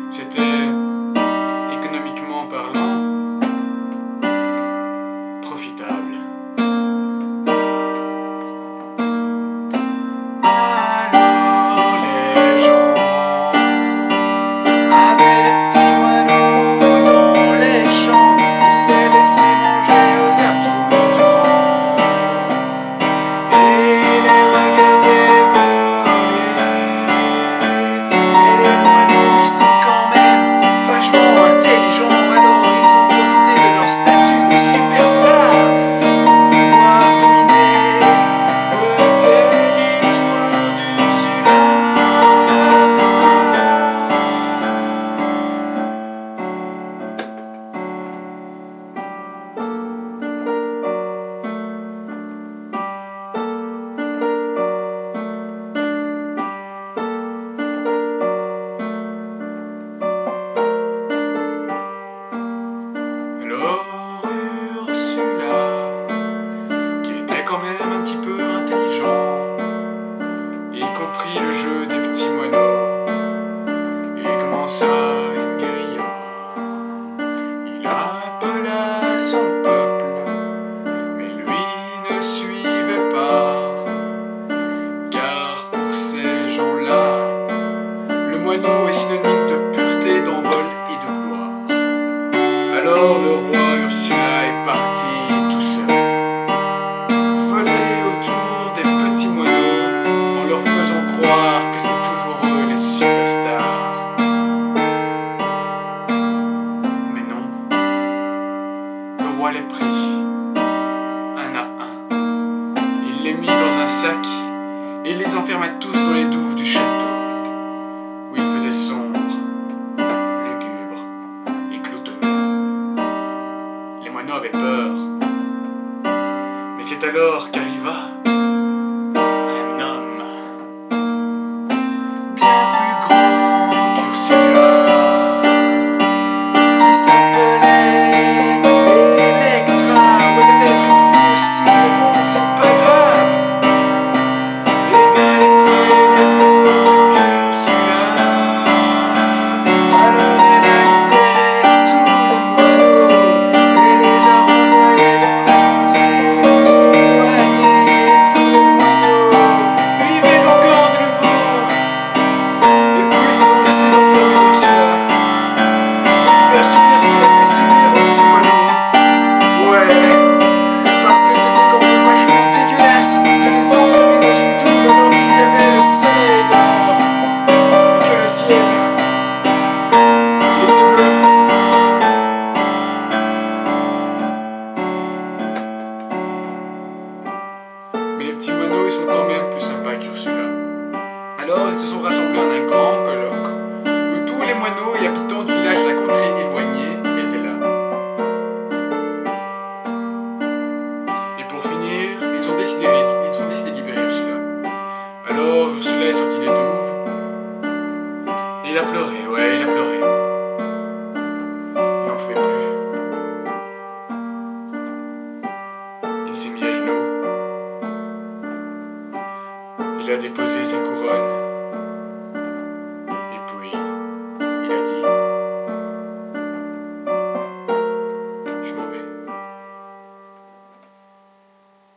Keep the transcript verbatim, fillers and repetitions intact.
C'était, économiquement parlant, profitable. Alors les gens avaient des petits moineaux dans les champs, ils les laissaient manger aux herbes tout le temps et les regardaient voler. Et les moineaux ils sont quand même vachement intelligents, alors ils ont profité de leur statut de superstar pour pouvoir dominer le territoire d'Ursula. Alors Ursula, qui était quand même un petit peu intelligent, il comprit le jeu des petits moineaux et commença une guérilla. Il appela son peuple, mais lui ne le suivait pas, car pour ces gens-là, le moineau est synonyme de pureté, d'envol et de gloire. Alors le roi Ursula est parti tout seul, voler autour des petits moineaux en leur faisant croire que c'est toujours eux les superstars. Mais non, le roi les prit, un à un. Il les mit dans un sac et les enferma tous dans les douves du château, où il faisait sombre, lugubre et gloutonneux. Les moineaux avaient peur, mais c'est alors qu'arriva un homme bien plus grand qu'Ursula, qui s'appelait Electra. Ouais, peut-être une fille aussi, mais bon, c'est pas grave. Eh bien, Electra, elle est plus forte qu'Ursula. Alors elle a libéré tous les moineaux et les a renvoyés dans la contrée éloignée. Tous les moineaux vivaient encore de nouveau. Et puis ils ont décidé d'enfermer Ursula pour lui faire subir ce qu'il a fait subir aux petits moineaux. Ouais, parce que c'était quand même vachement dégueulasse de les enfermer dans une douve alors qu'il y avait le soleil dehors et que le ciel, il était bleu. Mais les petits moineaux, ils sont quand même plus sympas qu'Ursula. Alors ils se sont rassemblés en un grand colloque où tous les moineaux et habitants du village de la contrée éloignée étaient là. Et pour finir, ils ont décidé, ils ont décidé de libérer Ursula. Alors Ursula est sortie des douves et il a pleuré, ouais, il a pleuré. Il n'en pouvait plus. Il s'est mis à genoux. Il a déposé sa couronne